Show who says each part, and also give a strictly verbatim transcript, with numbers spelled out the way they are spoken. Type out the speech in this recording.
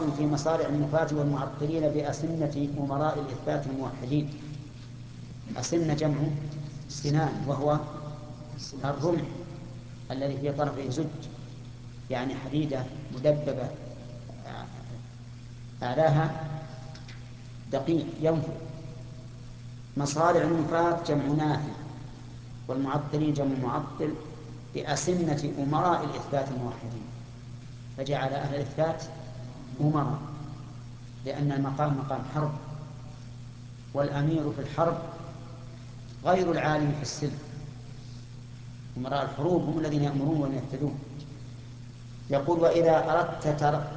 Speaker 1: فصل في مصارع النفاة والمعطلين بأسنة أمراء الإثبات الموحدين. أسنة جمع سنان، وهو الرمح الذي في طرفه زج، يعني حديدة مدببة أعلاها دقيق ينفذ. مصارع النفاة جمع نافذ، والمعطلين جمع معطل بأسنة أمراء الإثبات الموحدين، فجعل أهل الإثبات أمراء، لأن المقام مقام حرب، والأمير في الحرب غير العالم في السلم. أمراء الحروب هم الذين يأمرون وينفذون. يقول: وإذا أردت